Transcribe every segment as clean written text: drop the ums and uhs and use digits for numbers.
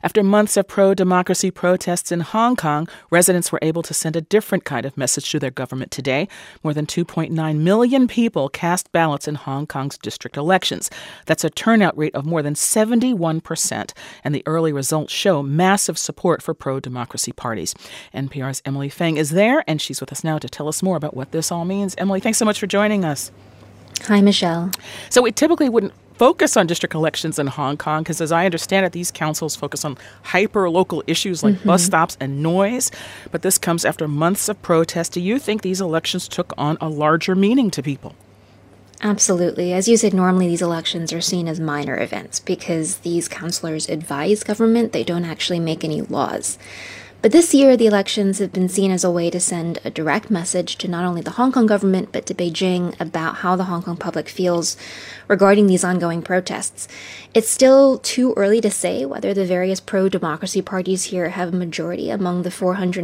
After months of pro-democracy protests in Hong Kong, residents were able to send a different kind of message to their government today. More than 2.9 million people cast ballots in Hong Kong's district elections. That's a turnout rate of more than 71%, and the early results show massive support for pro-democracy parties. NPR's Emily Feng is there, and she's with us now to tell us more about what this all means. Emily, thanks so much for joining us. Hi, Michelle. So we typically wouldn't focus on district elections in Hong Kong because, as I understand it, these councils focus on hyper-local issues like bus stops and noise. But this comes after months of protest. Do you think these elections took on a larger meaning to people? Absolutely. As you said, normally these elections are seen as minor events because these councillors advise government. They don't actually make any laws. But this year, the elections have been seen as a way to send a direct message to not only the Hong Kong government, but to Beijing about how the Hong Kong public feels regarding these ongoing protests. It's still too early to say whether the various pro-democracy parties here have a majority among the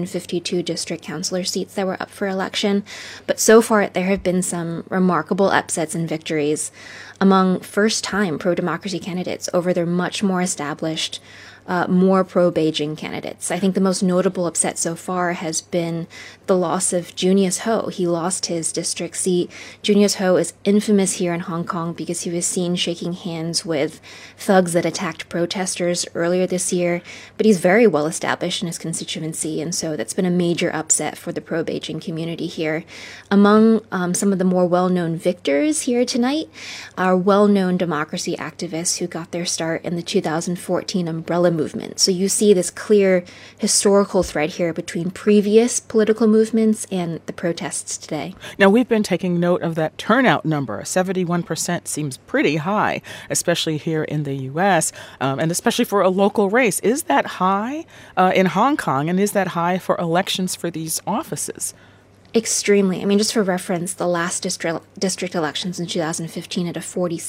452 district councillor seats that were up for election. But so far, there have been some remarkable upsets and victories among first-time pro-democracy candidates over their much more established more pro-Beijing candidates. I think the most notable upset so far has been the loss of Junius Ho. He lost his district seat. Junius Ho is infamous here in Hong Kong because he was seen shaking hands with thugs that attacked protesters earlier this year, but he's very well established in his constituency, and so that's been a major upset for the pro-Beijing community here. Among some of the more well-known victors here tonight are well-known democracy activists who got their start in the 2014 Umbrella movement. So you see this clear historical thread here between previous political movements and the protests today. Now, we've been taking note of that turnout number. 71% seems pretty high, especially here in the U.S., and especially for a local race. Is that high in Hong Kong, and is that high for elections for these offices? Extremely. I mean, just for reference, the last district elections in 2015 had a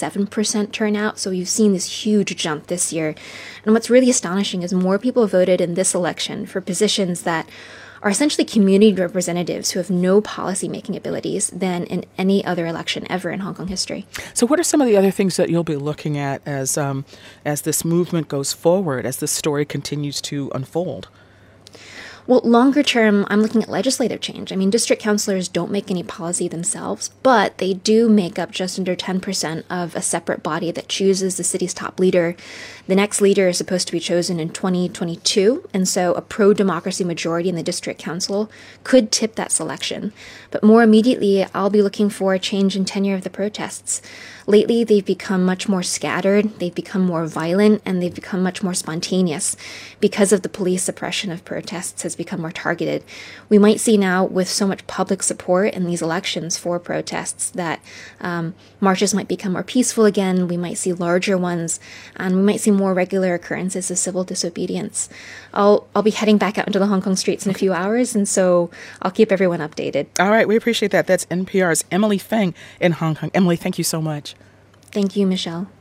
47% turnout, so you've seen this huge jump this year. And what's really astonishing is more people voted in this election for positions that are essentially community representatives who have no policy-making abilities than in any other election ever in Hong Kong history. So what are some of the other things that you'll be looking at as this movement goes forward, as this story continues to unfold? Well, longer term, I'm looking at legislative change. I mean, district councillors don't make any policy themselves, but they do make up just under 10% of a separate body that chooses the city's top leader. The next leader is supposed to be chosen in 2022, and so a pro-democracy majority in the district council could tip that selection. But more immediately, I'll be looking for a change in tenure of the protests. Lately, they've become much more scattered, they've become more violent, and they've become much more spontaneous because of the police suppression of protests has become more targeted. We might see now, with so much public support in these elections for protests, that marches might become more peaceful again, we might see larger ones, and we might see more regular occurrences of civil disobedience. I'll be heading back out into the Hong Kong streets in a few hours, and so I'll keep everyone updated. All right, we appreciate that. That's NPR's Emily Feng in Hong Kong. Emily, thank you so much. Thank you, Michelle.